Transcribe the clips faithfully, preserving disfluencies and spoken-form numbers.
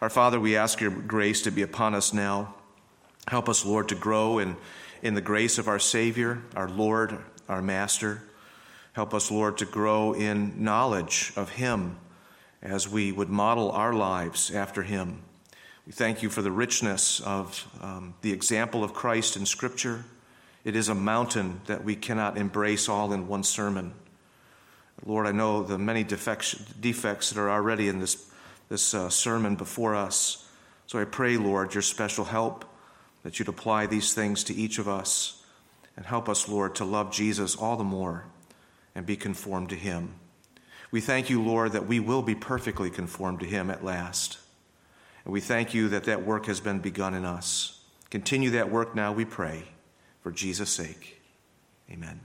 Our Father, we ask your grace to be upon us now. Help us, Lord, to grow in, in the grace of our Savior, our Lord, our Master. Help us, Lord, to grow in knowledge of him as we would model our lives after him. We thank you for the richness of um, the example of Christ in Scripture. It is a mountain that we cannot embrace all in one sermon. Lord, I know the many defects, defects that are already in this, this uh, sermon before us. So I pray, Lord, your special help, that you'd apply these things to each of us, and help us, Lord, to love Jesus all the more and be conformed to him. We thank you, Lord, that we will be perfectly conformed to him at last. And we thank you that that work has been begun in us. Continue that work now, we pray, for Jesus' sake. Amen.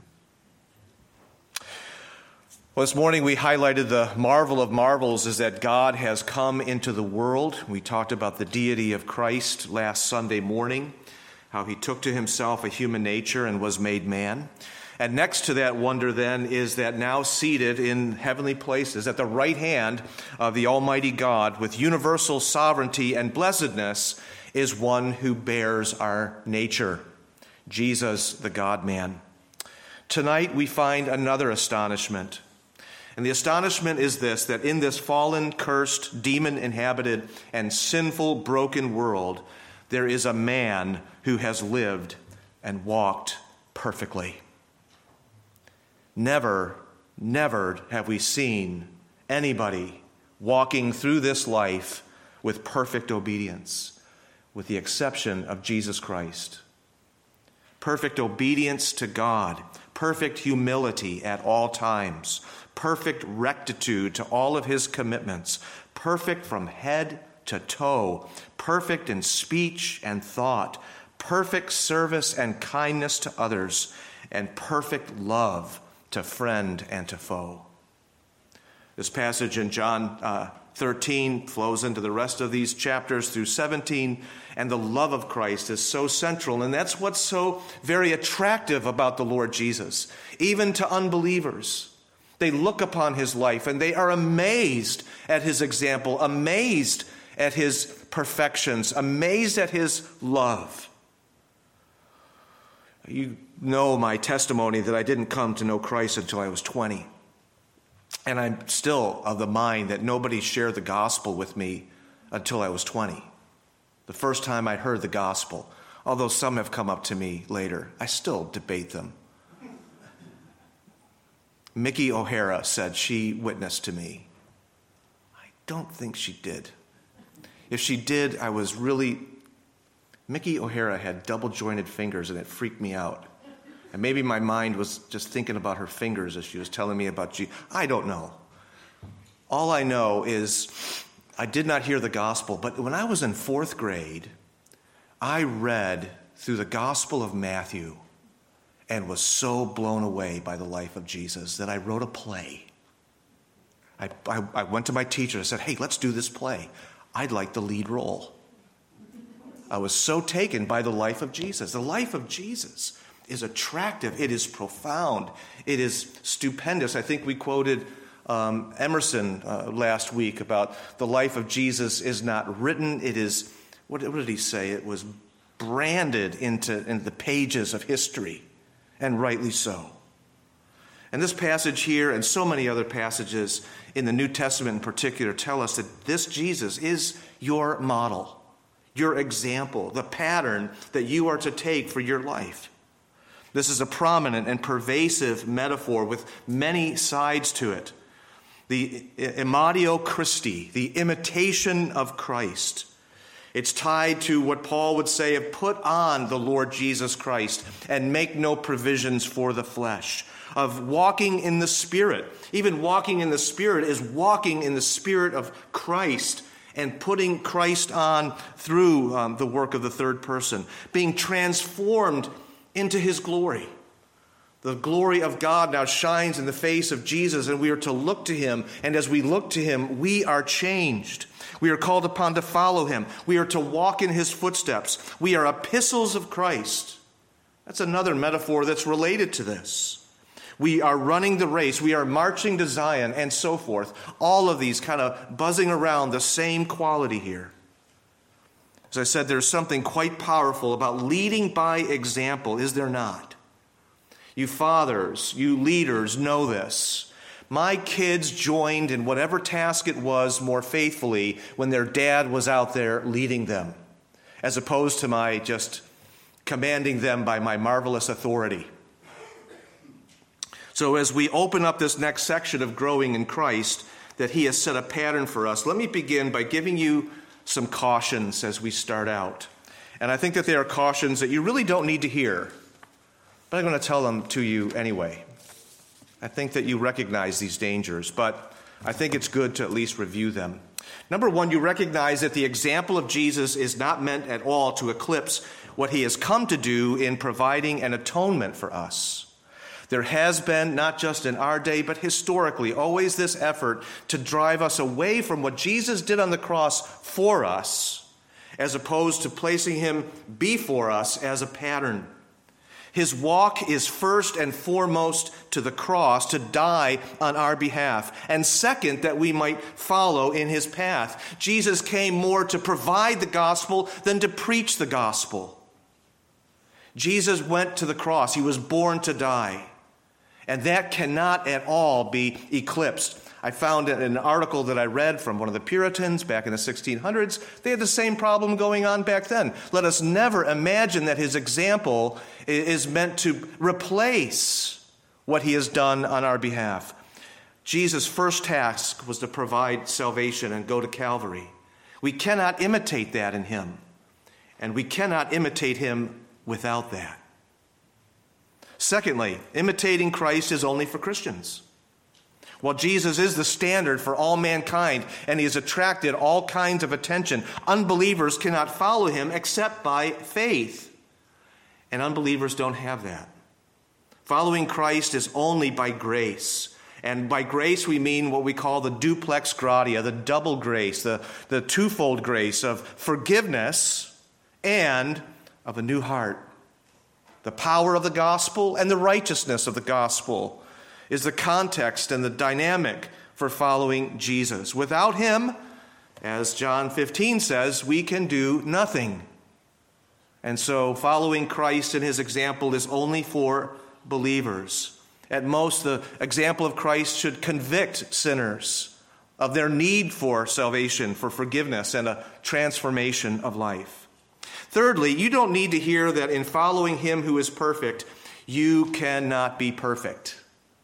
Well, this morning we highlighted the marvel of marvels is that God has come into the world. We talked about the deity of Christ last Sunday morning, how he took to himself a human nature and was made man. And next to that wonder then is that now seated in heavenly places at the right hand of the Almighty God with universal sovereignty and blessedness is one who bears our nature, Jesus, the God-man. Tonight we find another astonishment. And the astonishment is this, that in this fallen, cursed, demon-inhabited, and sinful, broken world, there is a man who has lived and walked perfectly. Never, never have we seen anybody walking through this life with perfect obedience, with the exception of Jesus Christ. Perfect obedience to God, perfect humility at all times, perfect rectitude to all of his commitments, perfect from head to toe, perfect in speech and thought, perfect service and kindness to others, and perfect love to friend and to foe. This passage in John uh, thirteen flows into the rest of these chapters through seventeen, and the love of Christ is so central, and that's what's so very attractive about the Lord Jesus, even to unbelievers. They look upon his life and they are amazed at his example, amazed at his perfections, amazed at his love. You know my testimony that I didn't come to know Christ until I was twenty. And I'm still of the mind that nobody shared the gospel with me until I was twenty. The first time I heard the gospel, although some have come up to me later, I still debate them. Mickey O'Hara said she witnessed to me. I don't think she did. If she did, I was really... Mickey O'Hara had double-jointed fingers, and it freaked me out. And maybe my mind was just thinking about her fingers as she was telling me about Jesus. I don't know. All I know is I did not hear the gospel, but when I was in fourth grade, I read through the Gospel of Matthew and was so blown away by the life of Jesus that I wrote a play. I, I, I went to my teacher and said, hey, let's do this play. I'd like the lead role. I was so taken by the life of Jesus. The life of Jesus is attractive. It is profound. It is stupendous. I think we quoted um, Emerson uh, last week about the life of Jesus is not written. It is, what, what did he say? It was branded into, into the pages of history, and rightly so. And this passage here and so many other passages in the New Testament in particular tell us that this Jesus is your model, your example, the pattern that you are to take for your life. This is a prominent and pervasive metaphor with many sides to it. The imitio Christi, the imitation of Christ. It's tied to what Paul would say of put on the Lord Jesus Christ and make no provisions for the flesh. Of walking in the Spirit. Even walking in the Spirit is walking in the Spirit of Christ and putting Christ on through um, the work of the third person. Being transformed into his glory. The glory of God now shines in the face of Jesus, and we are to look to him. And as we look to him, we are changed. We are called upon to follow him. We are to walk in his footsteps. We are epistles of Christ. That's another metaphor that's related to this. We are running the race. We are marching to Zion, and so forth. All of these kind of buzzing around the same quality here. As I said, there's something quite powerful about leading by example, is there not? You fathers, you leaders know this. My kids joined in whatever task it was more faithfully when their dad was out there leading them, as opposed to my just commanding them by my marvelous authority. So as we open up this next section of growing in Christ, that he has set a pattern for us, let me begin by giving you some cautions as we start out. And I think that they are cautions that you really don't need to hear, but I'm going to tell them to you anyway. I think that you recognize these dangers, but I think it's good to at least review them. Number one, you recognize that the example of Jesus is not meant at all to eclipse what he has come to do in providing an atonement for us. There has been, not just in our day, but historically, always this effort to drive us away from what Jesus did on the cross for us, as opposed to placing him before us as a pattern. His walk is first and foremost to the cross, to die on our behalf, and second, that we might follow in his path. Jesus came more to provide the gospel than to preach the gospel. Jesus went to the cross. He was born to die. And that cannot at all be eclipsed. I found in an article that I read from one of the Puritans back in the sixteen hundreds. They had the same problem going on back then. Let us never imagine that his example is meant to replace what he has done on our behalf. Jesus' first task was to provide salvation and go to Calvary. We cannot imitate that in him, and we cannot imitate him without that. Secondly, imitating Christ is only for Christians. While Jesus is the standard for all mankind and he has attracted all kinds of attention, unbelievers cannot follow him except by faith. And unbelievers don't have that. Following Christ is only by grace. And by grace we mean what we call the duplex gratia, the double grace, the, the twofold grace of forgiveness and of a new heart. The power of the gospel and the righteousness of the gospel is the context and the dynamic for following Jesus. Without him, as John fifteen says, we can do nothing. And so following Christ and his example is only for believers. At most, the example of Christ should convict sinners of their need for salvation, for forgiveness, and a transformation of life. Thirdly, you don't need to hear that in following him who is perfect, you cannot be perfect.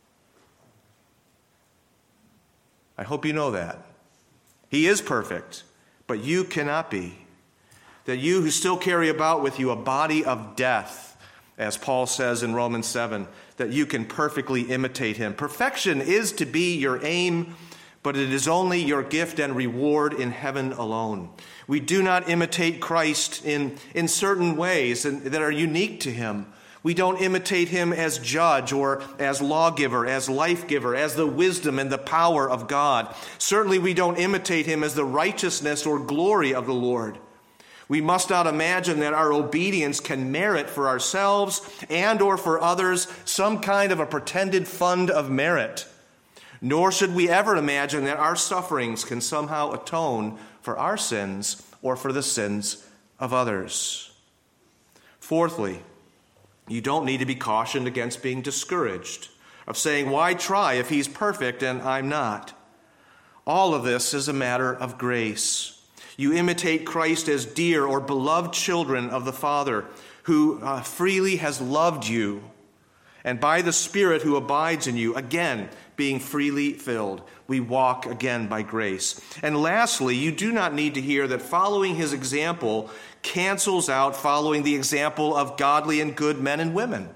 I hope you know that. He is perfect, but you cannot be. That you who still carry about with you a body of death, as Paul says in Romans seven, that you can perfectly imitate him. Perfection is to be your aim, but it is only your gift and reward in heaven alone. We do not imitate Christ in, in certain ways that are unique to him. We don't imitate him as judge or as lawgiver, as life giver, as the wisdom and the power of God. Certainly we don't imitate him as the righteousness or glory of the Lord. We must not imagine that our obedience can merit for ourselves and or for others some kind of a pretended fund of merit. Nor should we ever imagine that our sufferings can somehow atone for our sins or for the sins of others. Fourthly, you don't need to be cautioned against being discouraged, of saying, why try if he's perfect and I'm not? All of this is a matter of grace. You imitate Christ as dear or beloved children of the Father, who uh, freely has loved you, and by the Spirit who abides in you, again, being freely filled. We walk again by grace. And lastly, you do not need to hear that following his example cancels out following the example of godly and good men and women.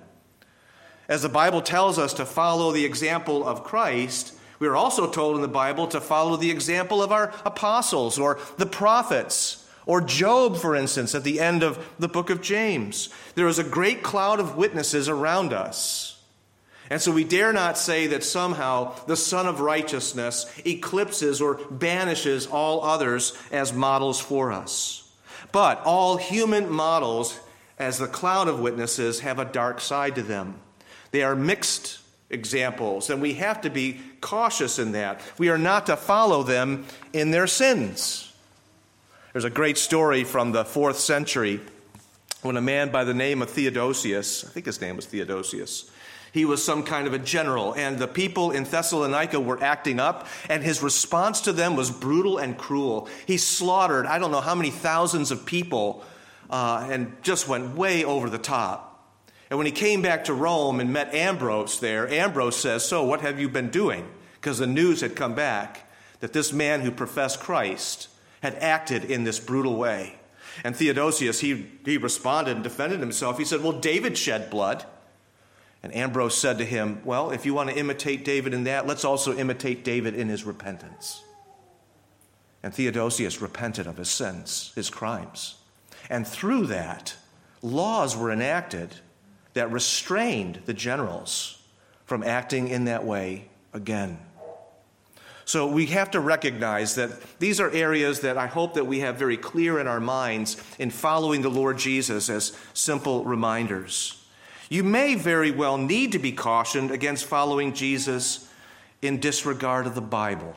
As the Bible tells us to follow the example of Christ, we are also told in the Bible to follow the example of our apostles or the prophets, or Job, for instance, at the end of the book of James. There is a great cloud of witnesses around us. And so we dare not say that somehow the Son of Righteousness eclipses or banishes all others as models for us. But all human models, as the cloud of witnesses, have a dark side to them. They are mixed examples, and we have to be cautious in that. We are not to follow them in their sins. There's a great story from the fourth century when a man by the name of Theodosius, I think his name was Theodosius, he was some kind of a general, and the people in Thessalonica were acting up, and his response to them was brutal and cruel. He slaughtered, I don't know how many thousands of people, uh, and just went way over the top. And when he came back to Rome and met Ambrose there, Ambrose says, "So, what have you been doing?" Because the news had come back that this man who professed Christ had acted in this brutal way. And Theodosius, he, he responded and defended himself. He said, "Well, David shed blood." And Ambrose said to him, "Well, if you want to imitate David in that, let's also imitate David in his repentance." And Theodosius repented of his sins, his crimes. And through that, laws were enacted that restrained the generals from acting in that way again. So we have to recognize that these are areas that I hope that we have very clear in our minds in following the Lord Jesus as simple reminders. You may very well need to be cautioned against following Jesus in disregard of the Bible.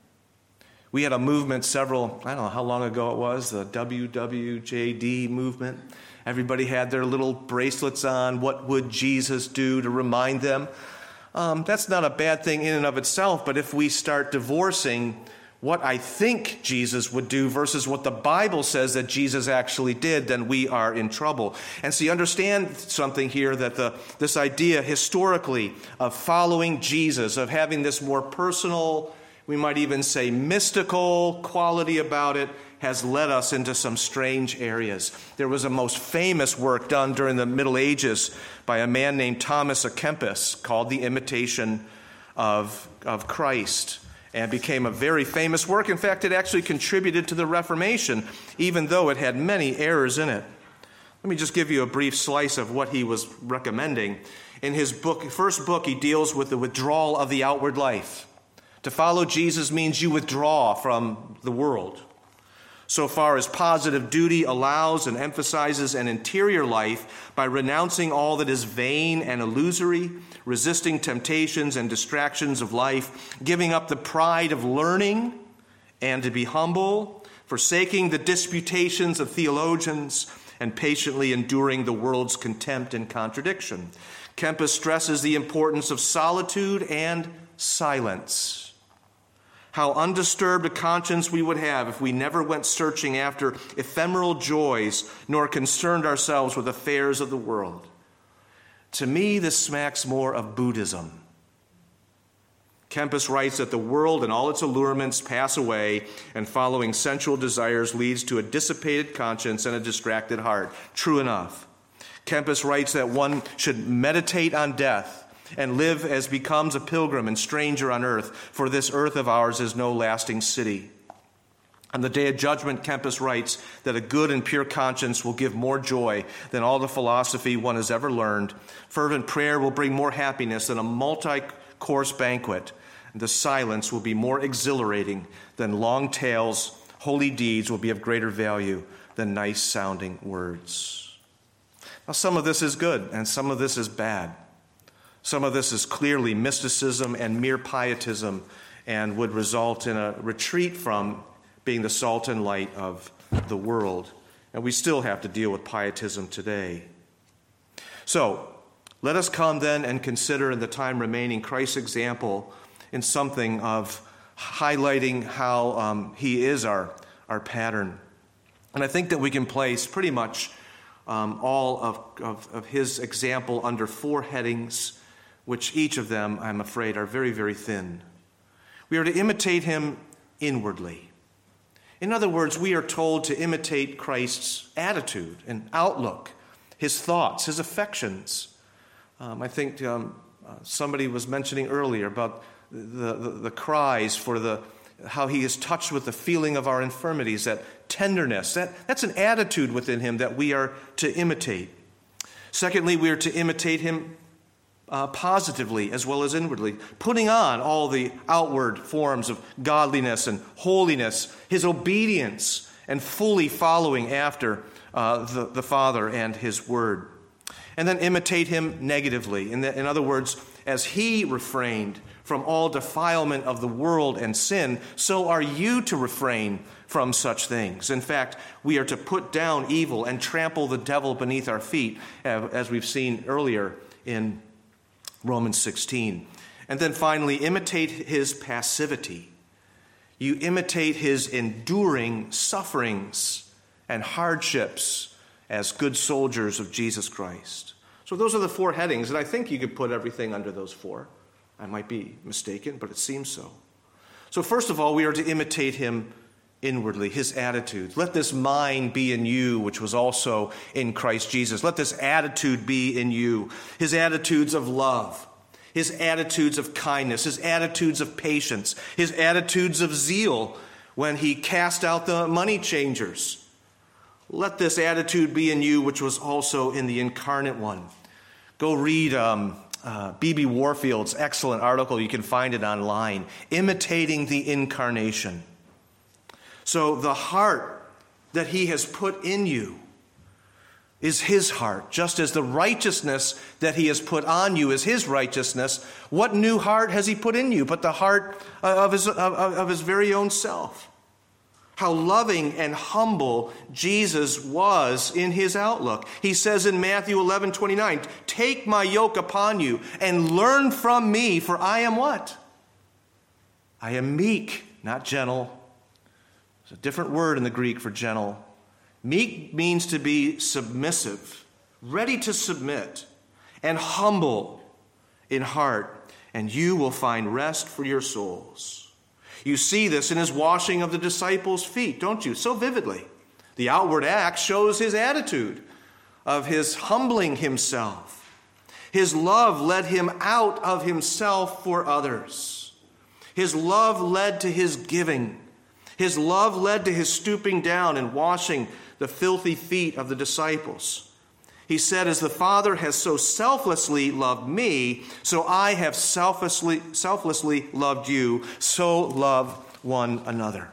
We had a movement several, I don't know how long ago it was, the W W J D movement. Everybody had their little bracelets on. What would Jesus do, to remind them? Um, that's not a bad thing in and of itself, but if we start divorcing what I think Jesus would do versus what the Bible says that Jesus actually did, then we are in trouble. And so you understand something here, that the this idea historically of following Jesus, of having this more personal, we might even say mystical quality about it, has led us into some strange areas. There was a most famous work done during the Middle Ages by a man named Thomas à Kempis called The Imitation of, of Christ, and became a very famous work. In fact, it actually contributed to the Reformation, even though it had many errors in it. Let me just give you a brief slice of what he was recommending. In his book, first book, he deals with the withdrawal of the outward life. To follow Jesus means you withdraw from the world. So far as positive duty allows and emphasizes an interior life by renouncing all that is vain and illusory, resisting temptations and distractions of life, giving up the pride of learning and to be humble, forsaking the disputations of theologians, and patiently enduring the world's contempt and contradiction. Kempis stresses the importance of solitude and silence. How undisturbed a conscience we would have if we never went searching after ephemeral joys, nor concerned ourselves with affairs of the world. To me, this smacks more of Buddhism. Kempis writes that the world and all its allurements pass away, and following sensual desires leads to a dissipated conscience and a distracted heart. True enough. Kempis writes that one should meditate on death and live as becomes a pilgrim and stranger on earth, for this earth of ours is no lasting city. On the day of judgment, Kempis writes that a good and pure conscience will give more joy than all the philosophy one has ever learned. Fervent prayer will bring more happiness than a multi-course banquet. The silence will be more exhilarating than long tales. Holy deeds will be of greater value than nice-sounding words. Now, some of this is good and some of this is bad. Some of this is clearly mysticism and mere pietism, and would result in a retreat from being the salt and light of the world. And we still have to deal with pietism today. So, let us come then and consider in the time remaining Christ's example in something of highlighting how um, he is our, our pattern. And I think that we can place pretty much um, all of, of, of his example under four headings, which each of them, I'm afraid, are very, very thin. We are to imitate him inwardly. In other words, we are told to imitate Christ's attitude and outlook, his thoughts, his affections. Um, I think um, uh, somebody was mentioning earlier about the, the, the cries for the how he is touched with the feeling of our infirmities, that tenderness. That, that's an attitude within him that we are to imitate. Secondly, we are to imitate him Uh, positively as well as inwardly, putting on all the outward forms of godliness and holiness, his obedience, and fully following after uh, the, the Father and his word. And then imitate him negatively. In, the, in other words, as he refrained from all defilement of the world and sin, so are you to refrain from such things. In fact, we are to put down evil and trample the devil beneath our feet, as we've seen earlier in Romans sixteen. And then finally, imitate his passivity. You imitate his enduring sufferings and hardships as good soldiers of Jesus Christ. So those are the four headings, and I think you could put everything under those four. I might be mistaken, but it seems so. So first of all, we are to imitate him inwardly, his attitudes. Let this mind be in you, which was also in Christ Jesus. Let this attitude be in you. His attitudes of love, his attitudes of kindness, his attitudes of patience, his attitudes of zeal when he cast out the money changers. Let this attitude be in you, which was also in the incarnate one. Go read um, uh, B B Warfield's excellent article. You can find it online. Imitating the Incarnation. So the heart that he has put in you is his heart, just as the righteousness that he has put on you is his righteousness. What new heart has he put in you but the heart of his, of, of his very own self? How loving and humble Jesus was in his outlook. He says in Matthew eleven twenty-nine, "Take my yoke upon you and learn from me, for I am" what? "I am meek," not gentle. There's a different word in the Greek for gentle. Meek means to be submissive, ready to submit, and humble in heart, and you will find rest for your souls. You see this in his washing of the disciples' feet, don't you? So vividly. The outward act shows his attitude of his humbling himself. His love led him out of himself for others. His love led to his giving. His love led to his stooping down and washing the filthy feet of the disciples. He said, "As the Father has so selflessly loved me, so I have selflessly, selflessly loved you, so love one another."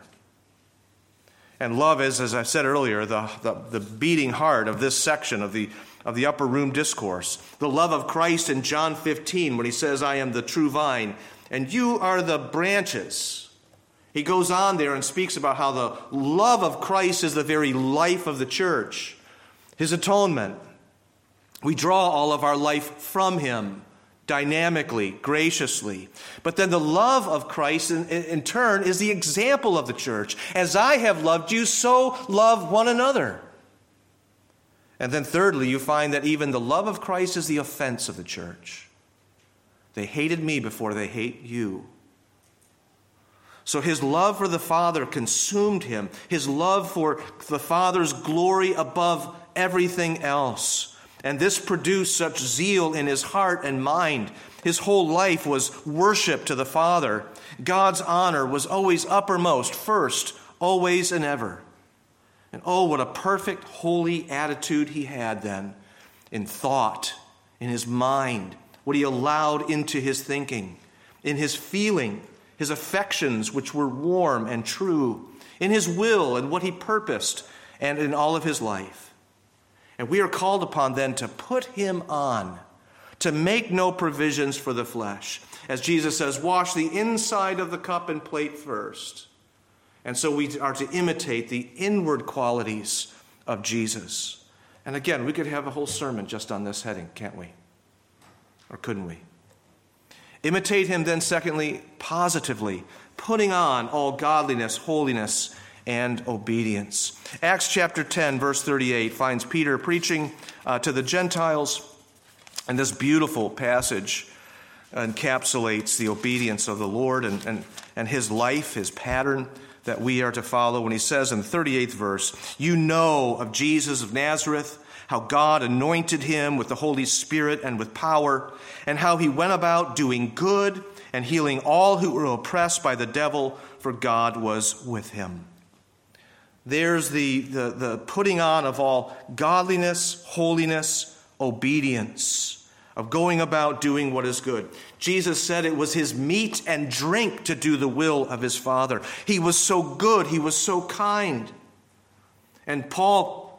And love is, as I said earlier, the, the, the beating heart of this section of the, of the upper room discourse. The love of Christ in John fifteen, when he says, "I am the true vine, and you are the branches." He goes on there and speaks about how the love of Christ is the very life of the church, his atonement. We draw all of our life from him, dynamically, graciously. But then the love of Christ, in, in turn, is the example of the church. As I have loved you, so love one another. And then thirdly, you find that even the love of Christ is the offense of the church. They hated me before they hate you. So his love for the Father consumed him. His love for the Father's glory above everything else. And this produced such zeal in his heart and mind. His whole life was worship to the Father. God's honor was always uppermost, first, always and ever. And oh, what a perfect, holy attitude he had then in thought, in his mind, what he allowed into his thinking, in his feeling, his affections, which were warm and true, in his will and what he purposed, and in all of his life. And we are called upon then to put him on, to make no provisions for the flesh. As Jesus says, wash the inside of the cup and plate first. And so we are to imitate the inward qualities of Jesus. And again, we could have a whole sermon just on this heading, can't we? Or couldn't we? Imitate him then, secondly, positively, putting on all godliness, holiness, and obedience. Acts chapter ten, verse thirty-eight, finds Peter preaching uh, to the Gentiles, and this beautiful passage encapsulates the obedience of the Lord and, and, and his life, his pattern that we are to follow when he says in the thirty-eighth verse, "You know of Jesus of Nazareth, how God anointed him with the Holy Spirit and with power, and how he went about doing good and healing all who were oppressed by the devil, for God was with him." There's the, the, the putting on of all godliness, holiness, obedience, of going about doing what is good. Jesus said it was his meat and drink to do the will of his Father. He was so good. He was so kind. And Paul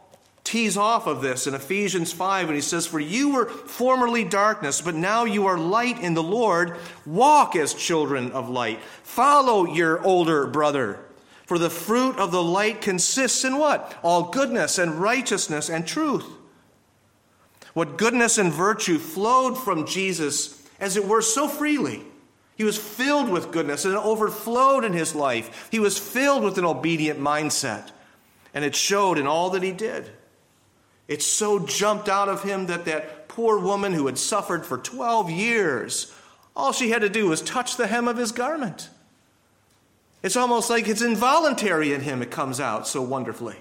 tease off of this in Ephesians five, and he says, "For you were formerly darkness, but now you are light in the Lord. Walk as children of light. Follow your older brother. For the fruit of the light consists in what? All goodness and righteousness and truth." What goodness and virtue flowed from Jesus, as it were, so freely. He was filled with goodness, and it overflowed in his life. He was filled with an obedient mindset, and it showed in all that he did. It so jumped out of him that that poor woman who had suffered for twelve years, all she had to do was touch the hem of his garment. It's almost like it's involuntary in him. It comes out so wonderfully.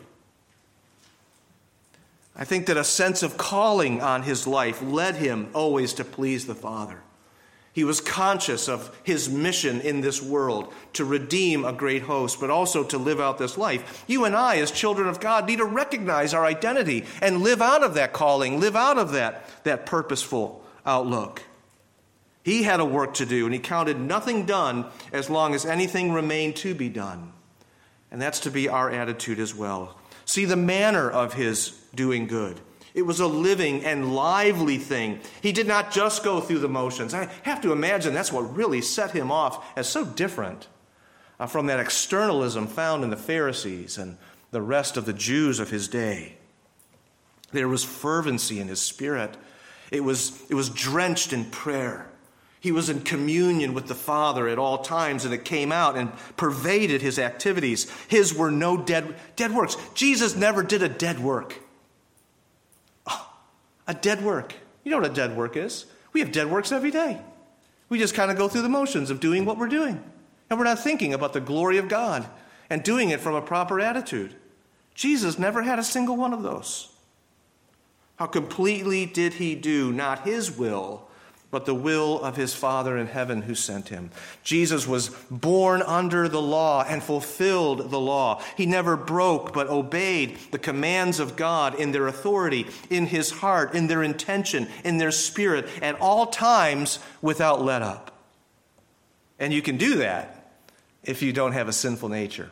I think that a sense of calling on his life led him always to please the Father. He was conscious of his mission in this world to redeem a great host, but also to live out this life. You and I, as children of God, need to recognize our identity and live out of that calling, live out of that, that purposeful outlook. He had a work to do, and he counted nothing done as long as anything remained to be done. And that's to be our attitude as well. See the manner of his doing good. It was a living and lively thing. He did not just go through the motions. I have to imagine that's what really set him off as so different uh, from that externalism found in the Pharisees and the rest of the Jews of his day. There was fervency in his spirit. It was, it was drenched in prayer. He was in communion with the Father at all times, and it came out and pervaded his activities. His were no dead, dead works. Jesus never did a dead work. Oh, a dead work. You know what a dead work is? We have dead works every day. We just kind of go through the motions of doing what we're doing. And we're not thinking about the glory of God and doing it from a proper attitude. Jesus never had a single one of those. How completely did he do not his will, but the will of his Father in heaven who sent him. Jesus was born under the law and fulfilled the law. He never broke but obeyed the commands of God in their authority, in his heart, in their intention, in their spirit, at all times without let up. And you can do that if you don't have a sinful nature.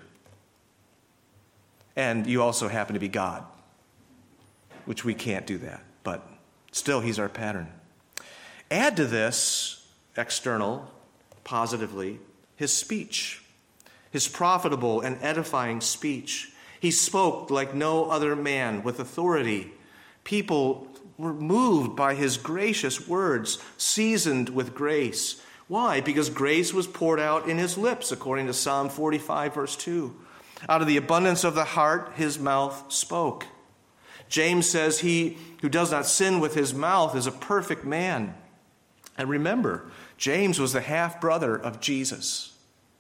And you also happen to be God, which we can't do that. But still, he's our pattern. Add to this, external, positively, his speech, his profitable and edifying speech. He spoke like no other man with authority. People were moved by his gracious words, seasoned with grace. Why? Because grace was poured out in his lips, according to Psalm forty-five, verse two. Out of the abundance of the heart, his mouth spoke. James says he who does not sin with his mouth is a perfect man. And remember, James was the half-brother of Jesus.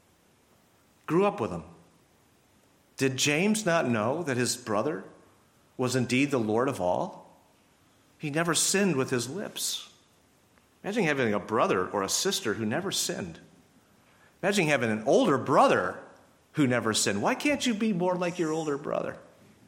Grew up with him. Did James not know that his brother was indeed the Lord of all? He never sinned with his lips. Imagine having a brother or a sister who never sinned. Imagine having an older brother who never sinned. Why can't you be more like your older brother?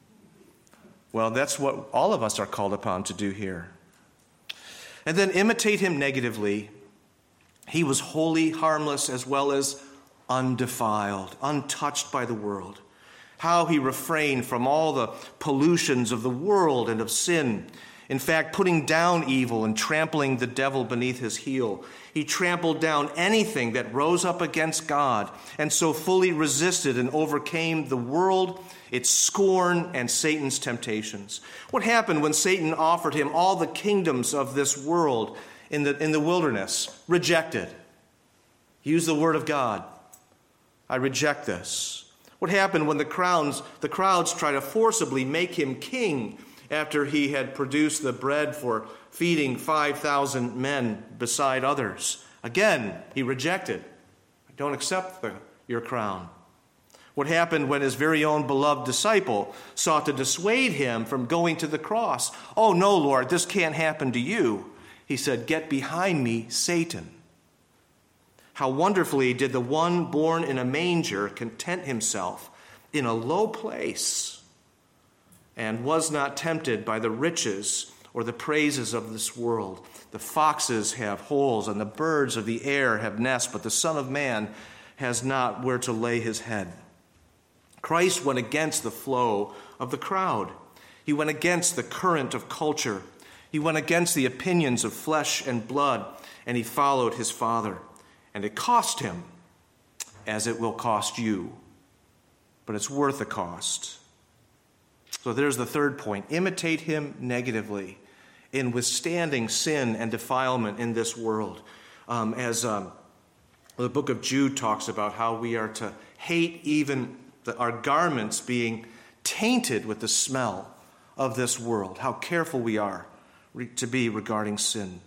Well, that's what all of us are called upon to do here. And then imitate him negatively. He was holy, harmless, as well as undefiled, untouched by the world. How he refrained from all the pollutions of the world and of sin. In fact, putting down evil and trampling the devil beneath his heel. He trampled down anything that rose up against God, and so fully resisted and overcame the world, its scorn, and Satan's temptations. What happened when Satan offered him all the kingdoms of this world in the, in the wilderness? Rejected. Use the word of God. I reject this. What happened when the crowds, the crowds tried to forcibly make him king after he had produced the bread for feeding five thousand men beside others? Again, he rejected. I don't accept the, your crown. What happened when his very own beloved disciple sought to dissuade him from going to the cross? Oh, no, Lord, this can't happen to you. He said, "Get behind me, Satan." How wonderfully did the one born in a manger content himself in a low place and was not tempted by the riches or the praises of this world. The foxes have holes and the birds of the air have nests, but the Son of Man has not where to lay his head. Christ went against the flow of the crowd. He went against the current of culture. He went against the opinions of flesh and blood, and he followed his Father. And it cost him, as it will cost you. But it's worth the cost. So there's the third point. Imitate him negatively in withstanding sin and defilement in this world. Um, as um, the book of Jude talks about how we are to hate even the, our garments being tainted with the smell of this world. How careful we are re- to be regarding sin.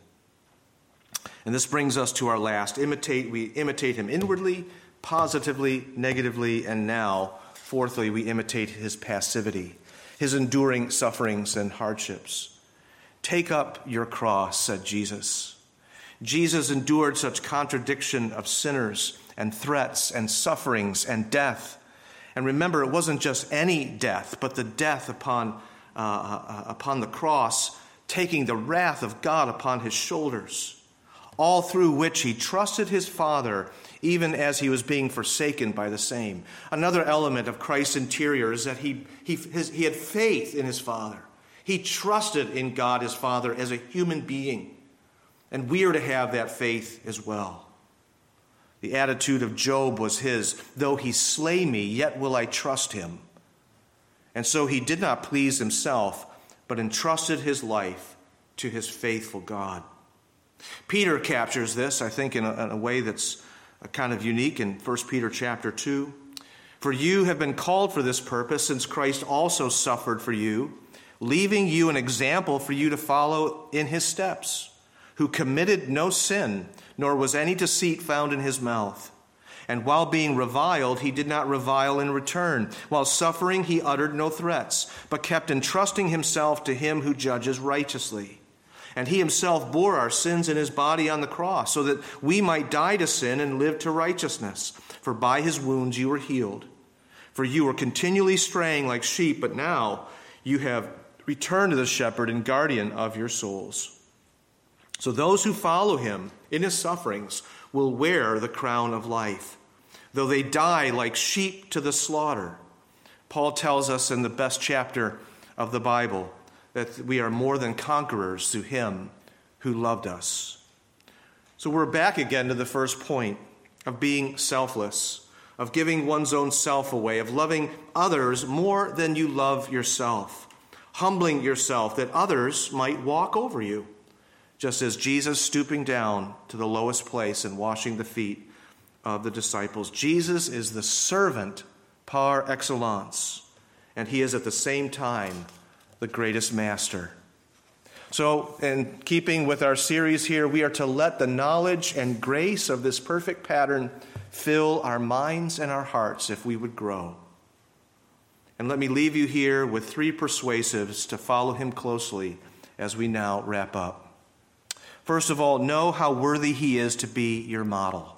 And this brings us to our last. Imitate, we imitate him inwardly, positively, negatively, and now, fourthly, we imitate his passivity, his enduring sufferings and hardships. Take up your cross, said Jesus. Jesus endured such contradiction of sinners and threats and sufferings and death. And remember, it wasn't just any death, but the death upon, uh, uh, upon the cross, taking the wrath of God upon his shoulders, all through which he trusted his Father, even as he was being forsaken by the same. Another element of Christ's interior is that he, he, his, he had faith in his Father. He trusted in God his Father as a human being. And we are to have that faith as well. The attitude of Job was his, though he slay me, yet will I trust him. And so he did not please himself, but entrusted his life to his faithful God. Peter captures this, I think, in a, in a way that's kind of unique in First Peter chapter two. For you have been called for this purpose, since Christ also suffered for you, leaving you an example for you to follow in his steps, who committed no sin, nor was any deceit found in his mouth. And while being reviled, he did not revile in return. While suffering, he uttered no threats, but kept entrusting himself to him who judges righteously. And he himself bore our sins in his body on the cross, so that we might die to sin and live to righteousness. For by his wounds you were healed. For you were continually straying like sheep, but now you have returned to the shepherd and guardian of your souls. So those who follow him in his sufferings will wear the crown of life, though they die like sheep to the slaughter. Paul tells us in the best chapter of the Bible that we are more than conquerors through him who loved us. So we're back again to the first point of being selfless, of giving one's own self away, of loving others more than you love yourself, humbling yourself that others might walk over you, just as Jesus stooping down to the lowest place and washing the feet of the disciples. Jesus is the servant par excellence, and he is at the same time the greatest master. So, in keeping with our series here, we are to let the knowledge and grace of this perfect pattern fill our minds and our hearts if we would grow. And let me leave you here with three persuasives to follow him closely as we now wrap up. First of all, know how worthy he is to be your model.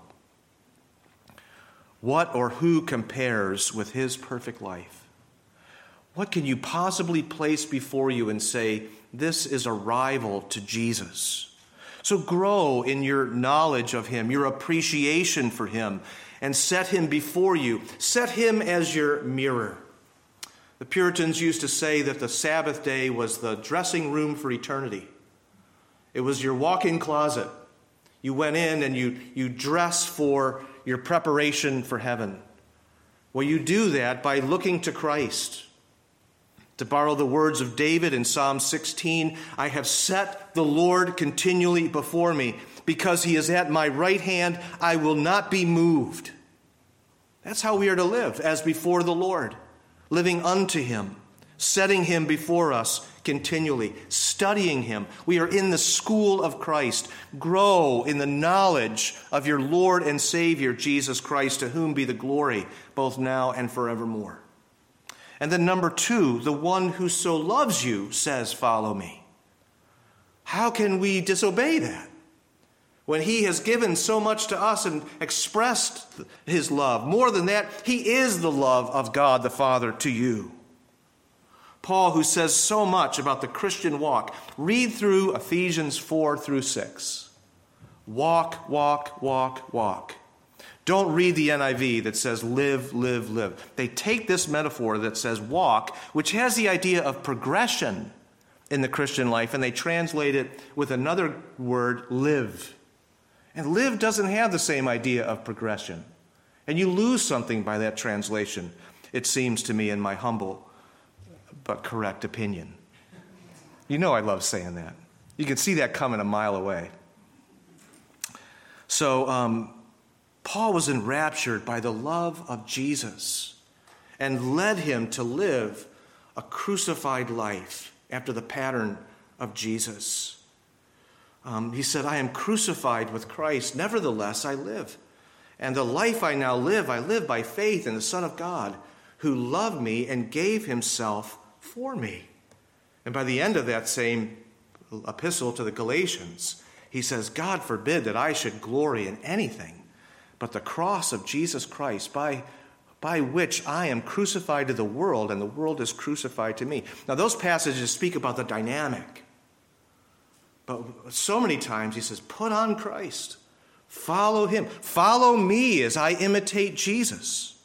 What or who compares with his perfect life? What can you possibly place before you and say, this is a rival to Jesus? So grow in your knowledge of him, your appreciation for him, and set him before you. Set him as your mirror. The Puritans used to say that the Sabbath day was the dressing room for eternity. It was your walk-in closet. You went in and you, you dress for your preparation for heaven. Well, you do that by looking to Christ. To borrow the words of David in Psalm sixteen, I have set the Lord continually before me. Because he is at my right hand, I will not be moved. That's how we are to live, as before the Lord, living unto him, setting him before us continually, studying him. We are in the school of Christ. Grow in the knowledge of your Lord and Savior, Jesus Christ, to whom be the glory, both now and forevermore. And then number two, the one who so loves you says, follow me. How can we disobey that? When he has given so much to us and expressed his love. More than that, he is the love of God the Father to you. Paul, who says so much about the Christian walk, read through Ephesians four through six. Walk, walk, walk, walk. Don't read the N I V that says live, live, live. They take this metaphor that says walk, which has the idea of progression in the Christian life, and they translate it with another word, live. And live doesn't have the same idea of progression. And you lose something by that translation, it seems to me, in my humble but correct opinion. You know I love saying that. You can see that coming a mile away. So um, Paul was enraptured by the love of Jesus and led him to live a crucified life after the pattern of Jesus. Um, he said, I am crucified with Christ, nevertheless I live. And the life I now live, I live by faith in the Son of God, who loved me and gave himself for me. And by the end of that same epistle to the Galatians, he says, God forbid that I should glory in anything but the cross of Jesus Christ, by, by which I am crucified to the world, and the world is crucified to me. Now, those passages speak about the dynamic. But so many times he says, put on Christ. Follow him. Follow me as I imitate Jesus.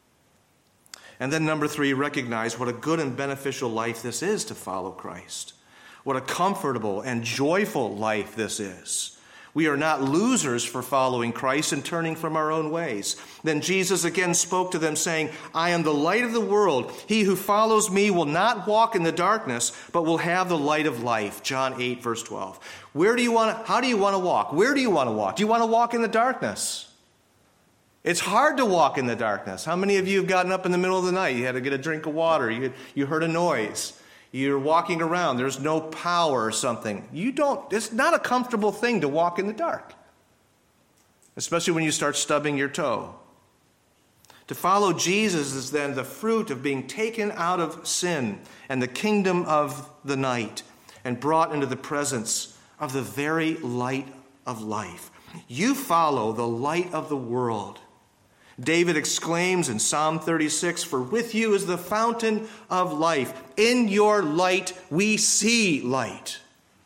And then number three, recognize what a good and beneficial life this is to follow Christ. What a comfortable and joyful life this is. We are not losers for following Christ and turning from our own ways. Then Jesus again spoke to them, saying, I am the light of the world. He who follows me will not walk in the darkness, but will have the light of life. John eight, verse twelve. Where do you want to, how do you want to walk? Where do you want to walk? Do you want to walk in the darkness? It's hard to walk in the darkness. How many of you have gotten up in the middle of the night? You had to get a drink of water. You, you heard a noise. You're walking around. There's no power or something. You don't, it's not a comfortable thing to walk in the dark, especially when you start stubbing your toe. To follow Jesus is then the fruit of being taken out of sin and the kingdom of the night and brought into the presence of the very light of life. You follow the light of the world. David exclaims in Psalm thirty-six, for with you is the fountain of life. In your light we see light.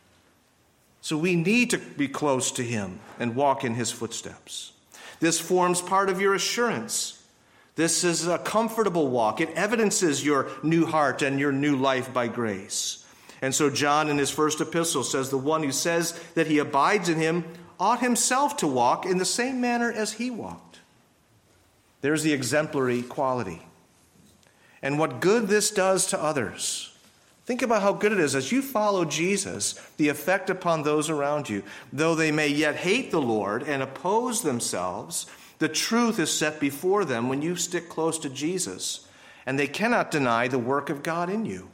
So we need to be close to him and walk in his footsteps. This forms part of your assurance. This is a comfortable walk. It evidences your new heart and your new life by grace. And so John in his first epistle says, the one who says that he abides in him ought himself to walk in the same manner as he walked. There's the exemplary quality. And what good this does to others. Think about how good it is as you follow Jesus, the effect upon those around you. Though they may yet hate the Lord and oppose themselves, the truth is set before them when you stick close to Jesus, and they cannot deny the work of God in you.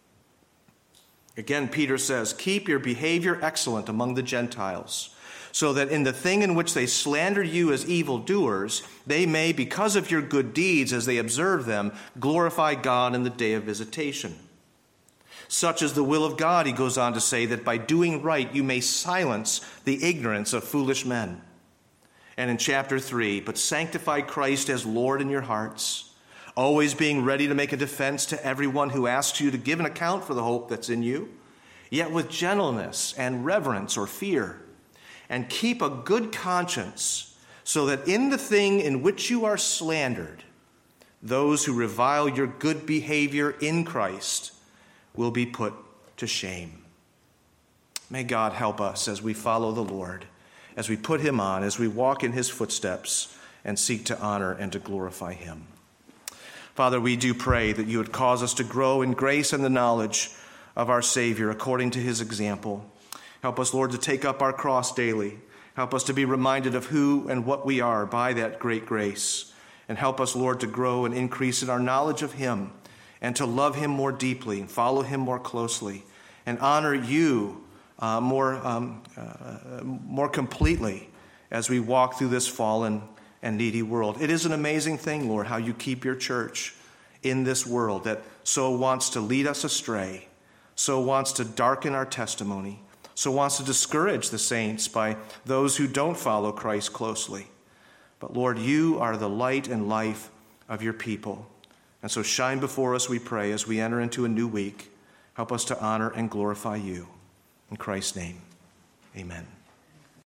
Again, Peter says, keep your behavior excellent among the Gentiles, so that in the thing in which they slander you as evildoers, they may, because of your good deeds as they observe them, glorify God in the day of visitation. Such is the will of God, he goes on to say, that by doing right you may silence the ignorance of foolish men. And in chapter three, but sanctify Christ as Lord in your hearts, always being ready to make a defense to everyone who asks you to give an account for the hope that's in you, yet with gentleness and reverence or fear. And keep a good conscience, so that in the thing in which you are slandered, those who revile your good behavior in Christ will be put to shame. May God help us as we follow the Lord, as we put him on, as we walk in his footsteps and seek to honor and to glorify him. Father, we do pray that you would cause us to grow in grace and the knowledge of our Savior according to his example. Help us, Lord, to take up our cross daily. Help us to be reminded of who and what we are by that great grace. And help us, Lord, to grow and increase in our knowledge of him and to love him more deeply and follow him more closely and honor you uh, more, um, uh, more completely as we walk through this fallen and needy world. It is an amazing thing, Lord, how you keep your church in this world that so wants to lead us astray, so wants to darken our testimony, so wants to discourage the saints by those who don't follow Christ closely. But Lord, you are the light and life of your people. And so shine before us, we pray, as we enter into a new week. Help us to honor and glorify you. In Christ's name, amen.